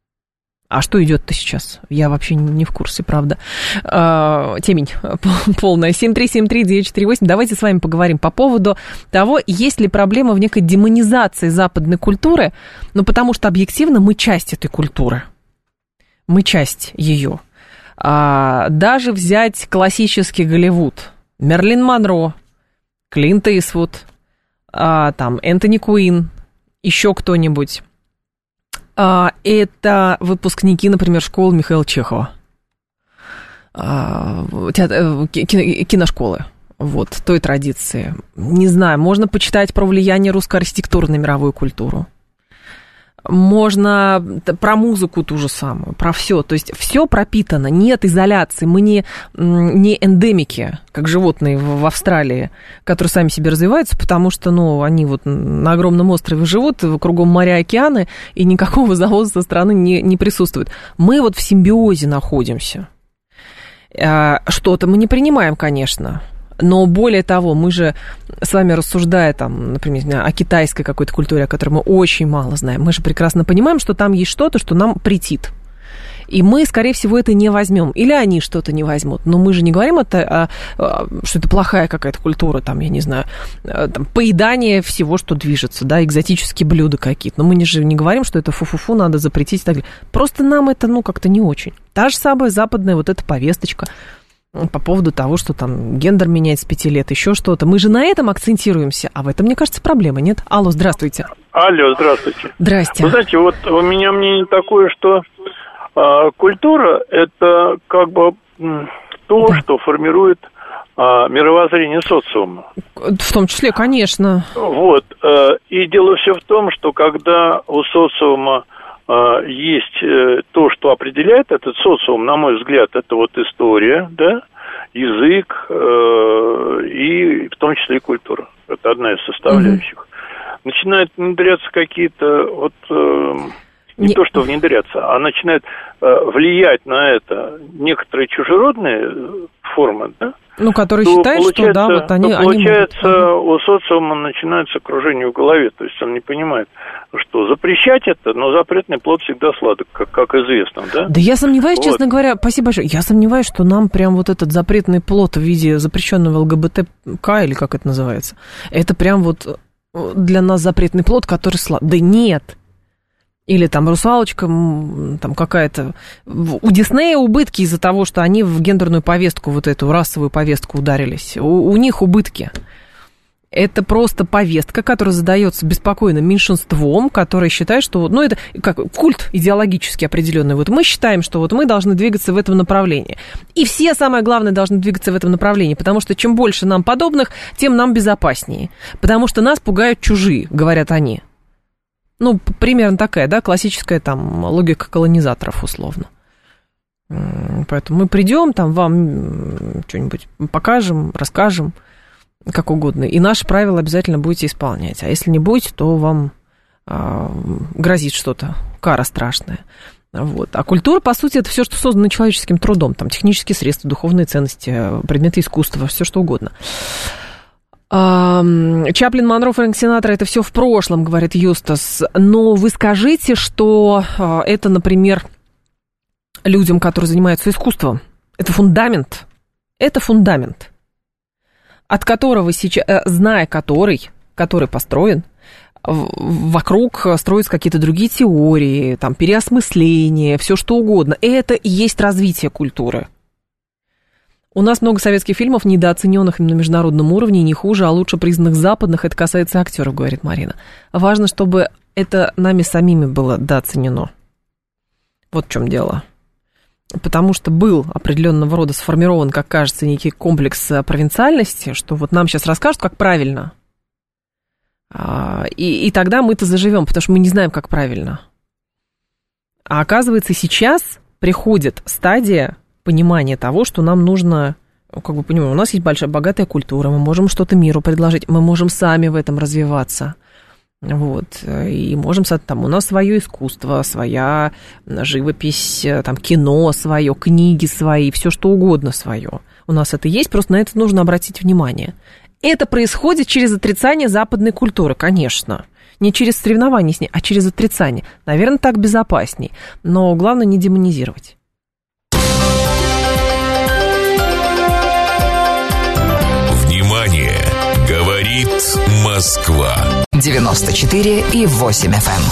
S2: А что идет-то сейчас? Я вообще не в курсе, правда. А, темень полная. семь три семь три девять четыре восемь. Давайте с вами поговорим по поводу того, есть ли проблема в некой демонизации западной культуры. Ну, потому что объективно мы часть этой культуры. Мы часть ее. А, даже взять классический Голливуд. Мерлин Монро, Клинт Иствуд, а, там, Энтони Куин, еще кто-нибудь. Это выпускники, например, школы Михаила Чехова, киношколы, вот, той традиции. Не знаю, можно почитать про влияние русской архитектуры на мировую культуру. Можно про музыку ту же самую, про все. То есть все пропитано, нет изоляции. Мы не, не эндемики, как животные в Австралии, которые сами себе развиваются, потому что, ну, они вот на огромном острове живут, кругом моря, океаны, и никакого завоза со стороны не, не присутствует. Мы вот в симбиозе находимся. Что-то мы не принимаем, конечно. Но более того, мы же с вами, рассуждая, там, например, о китайской какой-то культуре, о которой мы очень мало знаем, мы же прекрасно понимаем, что там есть что-то, что нам претит. И мы, скорее всего, это не возьмем. Или они что-то не возьмут. Но мы же не говорим, это, а, что это плохая какая-то культура, там, я не знаю, там, поедание всего, что движется, да, экзотические блюда какие-то. Но мы же не говорим, что это фу-фу-фу, надо запретить и так далее. Просто нам это, ну, как-то не очень. Та же самая западная вот эта повесточка по поводу того, что там гендер меняется с пяти лет, еще что-то. Мы же на этом акцентируемся, а в этом, мне кажется, проблема, нет? Алло, здравствуйте.
S8: Алло, здравствуйте.
S2: Здрасте.
S8: Вы знаете, вот у меня мнение такое, что э, культура – это как бы то, да. что формирует э, мировоззрение социума.
S2: В том числе, конечно.
S8: Вот. Э, и дело все в том, что когда у социума есть то, что определяет этот социум, на мой взгляд, это вот история, да, язык э, и в том числе и культура. Это одна из составляющих. Mm-hmm. Начинают внедряться какие-то вот э, не, не то, что внедряться, а начинают э, влиять на это некоторые чужеродные формы, да.
S2: Ну, которые считают, что да, вот они...
S8: Получается,
S2: они могут...
S8: у социума начинается окружение в голове, то есть он не понимает, что запрещать это, но запретный плод всегда сладок, как, как известно, да?
S2: Да я сомневаюсь,
S8: вот.
S2: Честно говоря, спасибо большое, я сомневаюсь, что нам прям вот этот запретный плод в виде запрещенного ЛГБТК, или как это называется, это прям вот для нас запретный плод, который сладок. Да нет! Или там русалочка, там какая-то... У Диснея убытки из-за того, что они в гендерную повестку, вот эту расовую повестку ударились. У, у них убытки. Это просто повестка, которая задается беспокойным меньшинством, которое считает, что... Ну, это как культ идеологически определенный. Вот мы считаем, что вот мы должны двигаться в этом направлении. И все, самое главное, должны двигаться в этом направлении, потому что чем больше нам подобных, тем нам безопаснее. Потому что нас пугают чужие, говорят они. Ну, примерно такая, да, классическая там логика колонизаторов, условно. Поэтому мы придем, там вам что-нибудь покажем, расскажем, как угодно. И наши правила обязательно будете исполнять. А если не будете, то вам а, грозит что-то, кара страшная. Вот. А культура, по сути, это все, что создано человеческим трудом. Там технические средства, духовные ценности, предметы искусства, все что угодно. Чаплин, Монро, Фрэнк Синатра — это все в прошлом, говорит Юстас. Но вы скажите, что это, например, людям, которые занимаются искусством, это фундамент. Это фундамент, от которого сейчас, зная который, который построен, вокруг строятся какие-то другие теории, там, переосмысления, все что угодно. Это и есть развитие культуры. У нас много советских фильмов, недооцененных на международном уровне, не хуже, а лучше признанных западных. Это касается актеров, говорит Марина. Важно, чтобы это нами самими было дооценено. Вот в чем дело. Потому что был определенного рода сформирован, как кажется, некий комплекс провинциальности, что вот нам сейчас расскажут, как правильно. И, и тогда мы-то заживем, потому что мы не знаем, как правильно. А оказывается, сейчас приходит стадия понимания того, что нам нужно, как бы понимаем, у нас есть большая богатая культура, мы можем что-то миру предложить, мы можем сами в этом развиваться. Вот, и можем, там, у нас свое искусство, своя живопись, там, кино свое, книги свои, все что угодно свое. У нас это есть, просто на это нужно обратить внимание. Это происходит через отрицание западной культуры, конечно. Не через соревнование с ней, а через отрицание. Наверное, так безопасней. Но главное не демонизировать.
S3: Внимание! Говорит Москва.
S5: девяносто четыре и восемь эф эм.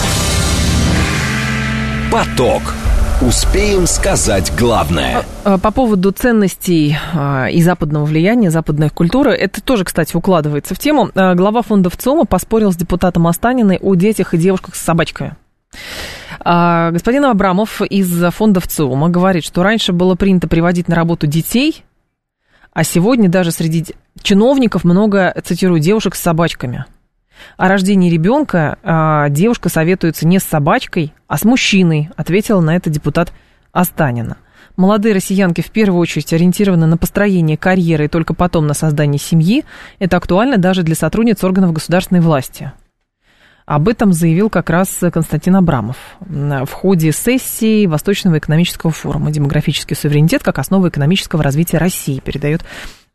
S1: Поток. Успеем сказать главное.
S2: По поводу ценностей и западного влияния, западной культуры, это тоже, кстати, укладывается в тему. Глава фонда ВЦИОМа поспорил с депутатом Останиной о детях и девушках с собачками. Господин Абрамов из фонда ВЦИОМа говорит, что раньше было принято приводить на работу детей, а сегодня даже среди чиновников много, цитирую, девушек с собачками. О рождении ребенка а, девушка советуется не с собачкой, а с мужчиной, ответила на это депутат Останина. Молодые россиянки в первую очередь ориентированы на построение карьеры и только потом на создание семьи. Это актуально даже для сотрудниц органов государственной власти. Об этом заявил как раз Константин Абрамов в ходе сессии Восточного экономического форума. Демографический суверенитет как основа экономического развития России, передает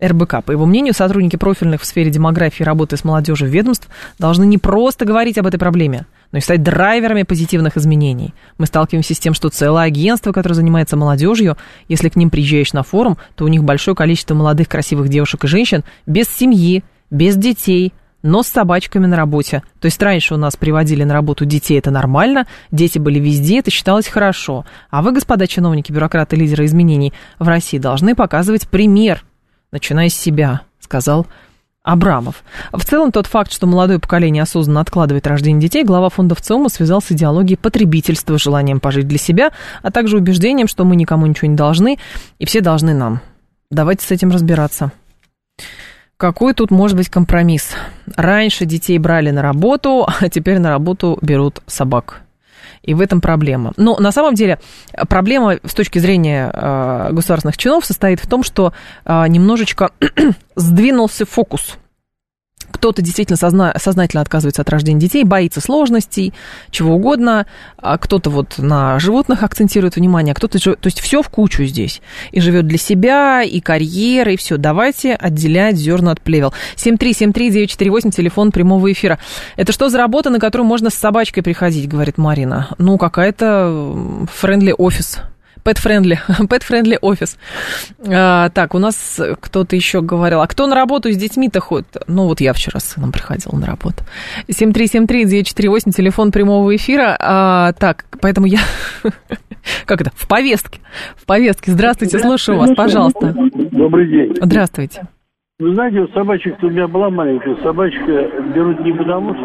S2: эр бэ ка. По его мнению, сотрудники профильных в сфере демографии и работы с молодежью ведомств должны не просто говорить об этой проблеме, но и стать драйверами позитивных изменений. Мы сталкиваемся с тем, что целое агентство, которое занимается молодежью, если к ним приезжаешь на форум, то у них большое количество молодых красивых девушек и женщин без семьи, без детей, но с собачками на работе. То есть раньше у нас приводили на работу детей, это нормально, дети были везде, это считалось хорошо. А вы, господа чиновники, бюрократы, лидеры изменений в России, должны показывать пример, начиная с себя, сказал Абрамов. В целом, тот факт, что молодое поколение осознанно откладывает рождение детей, глава фонда ВЦИОМа связал с идеологией потребительства, желанием пожить для себя, а также убеждением, что мы никому ничего не должны, и все должны нам. Давайте с этим разбираться. Какой тут может быть компромисс? Раньше детей брали на работу, а теперь на работу берут собак. И в этом проблема. Но на самом деле проблема с точки зрения э, государственных чинов состоит в том, что э, немножечко сдвинулся фокус. Кто-то действительно созна- сознательно отказывается от рождения детей, боится сложностей, чего угодно. А кто-то вот на животных акцентирует внимание, а кто-то... То есть все в кучу здесь. И живет для себя, и карьера, и все. Давайте отделять зерна от плевел. семь три семь три девять четыре восемь, телефон прямого эфира. Это что за работа, на которую можно с собачкой приходить, говорит Марина? Ну, какая-то friendly офис. Pet-friendly, pet-friendly офис. А, так, у нас кто-то еще говорил, а кто на работу с детьми-то ходит? Ну, вот я вчера с сыном приходила на работу. семь три семь три девять четыре восемь, телефон прямого эфира. А, так, поэтому я... Как это? В повестке. В повестке. Здравствуйте, слушаю вас, пожалуйста.
S9: Добрый день.
S2: Здравствуйте.
S9: Вы знаете, вот собачек-то у меня была маленькая. Собачка берут не потому,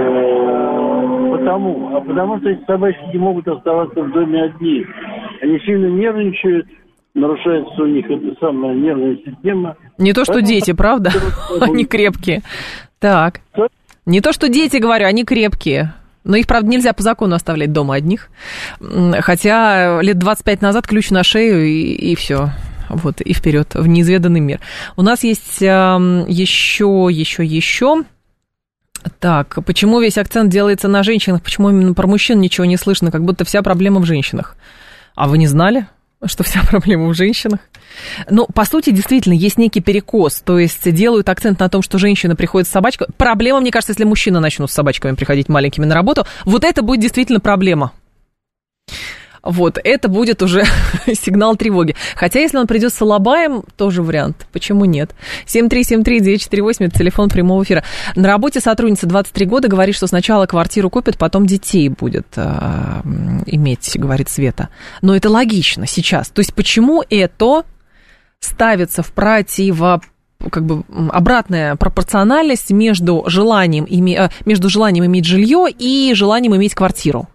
S9: что... Потому, а потому что эти собачки не могут оставаться в доме одни. Они сильно нервничают, нарушается у них эта самая нервная система.
S2: Не то, что Поэтому... дети, правда? Они крепкие. Так. Что? Не то, что дети, говорю, они крепкие. Но их, правда, нельзя по закону оставлять дома одних. Хотя лет двадцать пять назад ключ на шею и, и все. Вот, и вперед в неизведанный мир. У нас есть э, еще, еще, еще... Так, почему весь акцент делается на женщинах? Почему именно про мужчин ничего не слышно? Как будто вся проблема в женщинах. А вы не знали, что вся проблема в женщинах? Ну, по сути, действительно, есть некий перекос. То есть делают акцент на том, что женщина приходит с собачкой. Проблема, мне кажется, если мужчины начнут с собачками приходить маленькими на работу, вот это будет действительно проблема. Вот, это будет уже сигнал тревоги. Хотя, если он придет с алабаем, тоже вариант. Почему нет? семь три семь три девять четыре восемь, это телефон прямого эфира. На работе сотрудница двадцать три года говорит, что сначала квартиру купит, потом детей будет э, иметь, говорит Света. Но это логично сейчас. То есть, почему это ставится в противо... как бы обратная пропорциональность между желанием, име... между желанием иметь жилье и желанием иметь квартиру?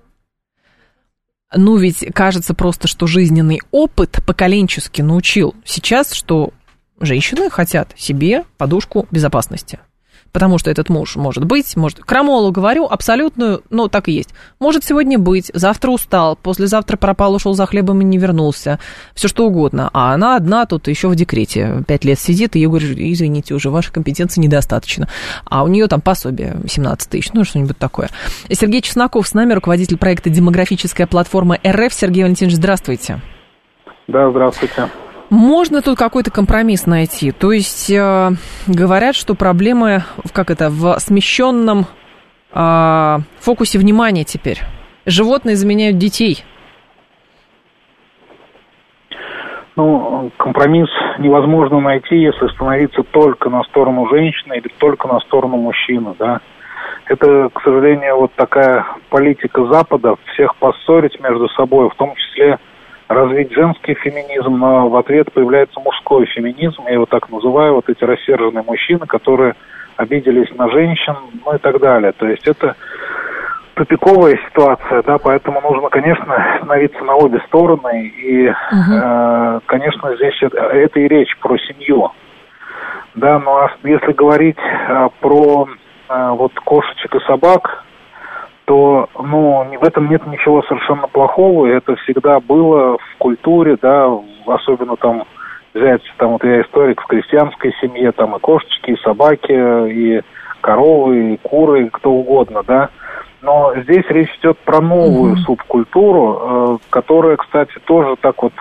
S2: Ну, ведь кажется просто, что жизненный опыт поколенчески научил сейчас, что женщины хотят себе подушку безопасности. Потому что этот муж может быть, может... Крамолу говорю, абсолютную, ну, так и есть. Может сегодня быть, завтра устал, послезавтра пропал, ушел за хлебом и не вернулся. Все что угодно. А она одна тут еще в декрете. Пять лет сидит, и я говорю, извините, уже вашей компетенции недостаточно. А у нее там пособие семнадцать тысяч, ну, что-нибудь такое. Сергей Чесноков с нами, руководитель проекта «Демографическая платформа эр эф». Сергей Валентинович, здравствуйте.
S10: Да, здравствуйте.
S2: Можно тут какой-то компромисс найти? То есть э, говорят, что проблемы, как это, в смещенном э, фокусе внимания теперь. Животные заменяют детей.
S10: Ну, компромисс невозможно найти, если становиться только на сторону женщины или только на сторону мужчины, да. Это, к сожалению, вот такая политика Запада, всех поссорить между собой, в том числе развить женский феминизм, но в ответ появляется мужской феминизм, я его так называю, вот эти рассерженные мужчины, которые обиделись на женщин, ну и так далее. То есть это тупиковая ситуация, да, поэтому нужно, конечно, становиться на обе стороны, и, uh-huh. э, конечно, здесь это, это и речь про семью. Да, но если говорить э, про э, вот кошечек и собак, то, ну, в этом нет ничего совершенно плохого, и это всегда было в культуре, да, особенно там, взять, там, вот я историк, в крестьянской семье, там и кошечки, и собаки, и коровы, и куры, и кто угодно, да, но здесь речь идет про новую mm-hmm. субкультуру, э, которая, кстати, тоже так вот,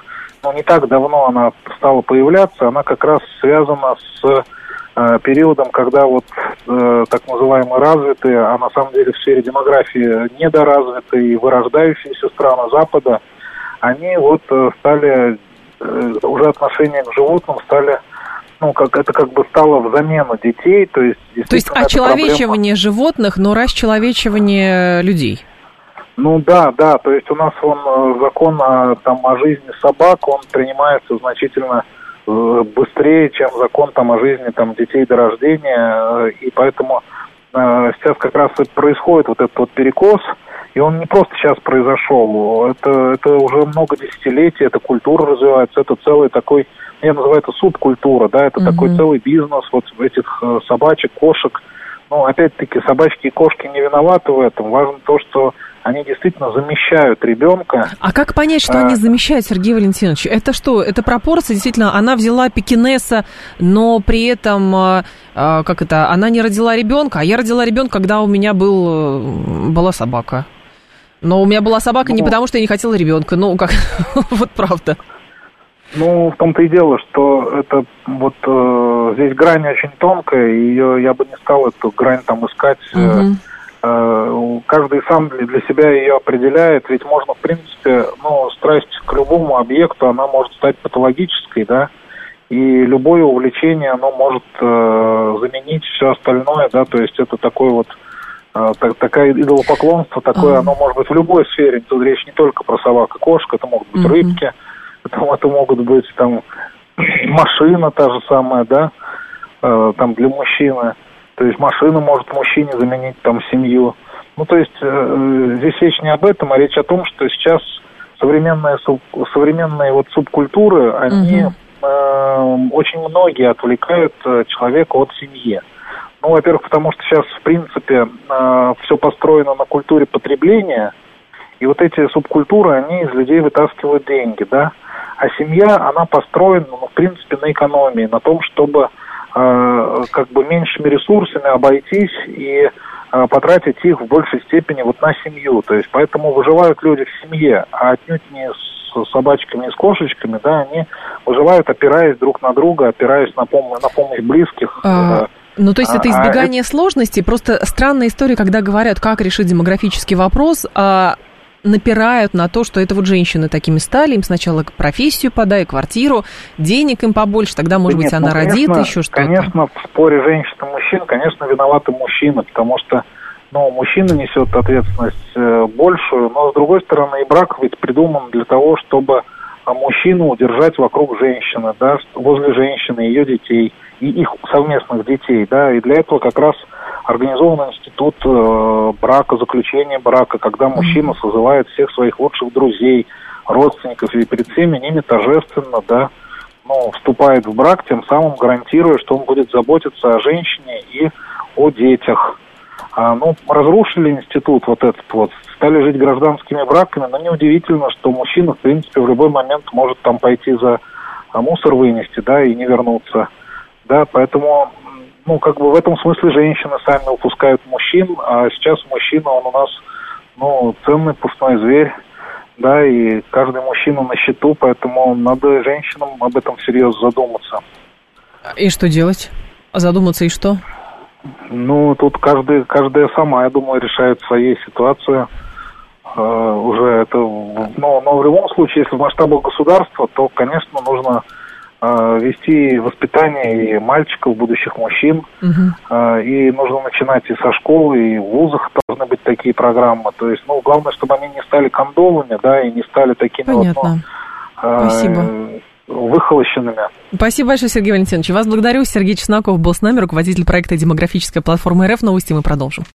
S10: ну, не так давно она стала появляться, она как раз связана с э, периодом, когда вот э, так называемые развитые, а на самом деле в сфере демографии недоразвитые и вырождающиеся страны Запада, они вот э, стали, э, уже отношение к животным стали, ну, как это как бы стало в замену детей, то есть...
S2: То есть очеловечивание животных, но расчеловечивание людей?
S10: Ну да, да, то есть у нас он, закон о, там, о жизни собак, он принимается значительно э, быстрее, чем закон там, о жизни там, детей до рождения, э, и поэтому э, сейчас как раз и происходит вот этот вот перекос, и он не просто сейчас произошел, это, это уже много десятилетий, эта культура развивается, это целый такой, я называю это субкультура, да, это mm-hmm. такой целый бизнес вот этих э, собачек, кошек. Ну, опять-таки, собачки и кошки не виноваты в этом. Важно то, что они действительно замещают ребенка.
S2: А как понять, что а... они замещают, Сергей Валентинович? Это что? Это пропорция, действительно, она взяла пекинеса, но при этом, как это, она не родила ребенка, а я родила ребенка, когда у меня был, была собака. Но у меня была собака ну... не потому, что я не хотела ребенка, ну, как, вот правда.
S10: Ну, в том-то и дело, что это вот э, здесь грань очень тонкая, и ее я бы не стал эту грань там искать. Uh-huh. Э, каждый сам для, для себя ее определяет, ведь можно, в принципе, ну, страсть к любому объекту, она может стать патологической, да, и любое увлечение, оно может э, заменить все остальное, да, то есть это такой вот э, так, такая идолопоклонство, такое, uh-huh. оно может быть в любой сфере, тут речь не только про собак и кошек, это могут быть uh-huh. рыбки, это, это могут быть там машина та же самая, да, э, там для мужчины. То есть машина может мужчине заменить там семью. Ну, то есть э, здесь речь не об этом, а речь о том, что сейчас современные, суб, современные вот субкультуры, они угу. э, очень многие отвлекают человека от семьи. Ну, во-первых, потому что сейчас, в принципе, э, все построено на культуре потребления, и вот эти субкультуры, они из людей вытаскивают деньги, да. А семья, она построена, ну, в принципе, на экономии, на том, чтобы э, как бы меньшими ресурсами обойтись и э, потратить их в большей степени вот на семью. То есть поэтому выживают люди в семье, а отнюдь не с собачками и с кошечками, да, они выживают, опираясь друг на друга, опираясь на, пом- на помощь близких.
S2: А... Ну, то есть это избегание а, сложностей. Просто странная история, когда говорят, как решить демографический вопрос, а напирают на то, что это вот женщины такими стали, им сначала профессию подай, квартиру, денег им побольше, тогда, может да быть, нет, она ну, родит, конечно, еще что-то.
S10: Конечно, в споре женщин и мужчин, конечно, виноваты мужчины, потому что, ну, мужчина несет ответственность э, большую, но, с другой стороны, и брак ведь придуман для того, чтобы мужчину удержать вокруг женщины, да, возле женщины, ее детей, и их совместных детей, да, и для этого как раз организован институт э, брака, заключения брака, когда мужчина созывает всех своих лучших друзей, родственников, и перед всеми ними торжественно, да, ну, вступает в брак, тем самым гарантируя, что он будет заботиться о женщине и о детях. А, ну, разрушили институт вот этот вот, стали жить гражданскими браками, но неудивительно, что мужчина, в принципе, в любой момент может там пойти за а, мусор вынести, да, и не вернуться. Да, поэтому, ну, как бы в этом смысле женщины сами упускают мужчин, а сейчас мужчина, он у нас, ну, ценный пушной зверь, да, и каждый мужчина на счету, поэтому надо женщинам об этом всерьез задуматься.
S2: И что делать? Задуматься и что?
S10: Ну, тут каждый, каждая сама, я думаю, решает своей ситуацию. Э, уже это, но, но в любом случае, если в масштабах государства, то, конечно, нужно вести воспитание и мальчиков, будущих мужчин, uh-huh. и нужно начинать и со школы, и в вузах должны быть такие программы. То есть, ну, главное, чтобы они не стали кондовыми, да, и не стали такими
S2: Понятно.
S10: вот, ну, Спасибо. выхолощенными.
S2: Спасибо большое, Сергей Валентинович. Вас благодарю. Сергей Чесноков был с нами, руководитель проекта «Демографическая платформа эр эф». Новости мы продолжим.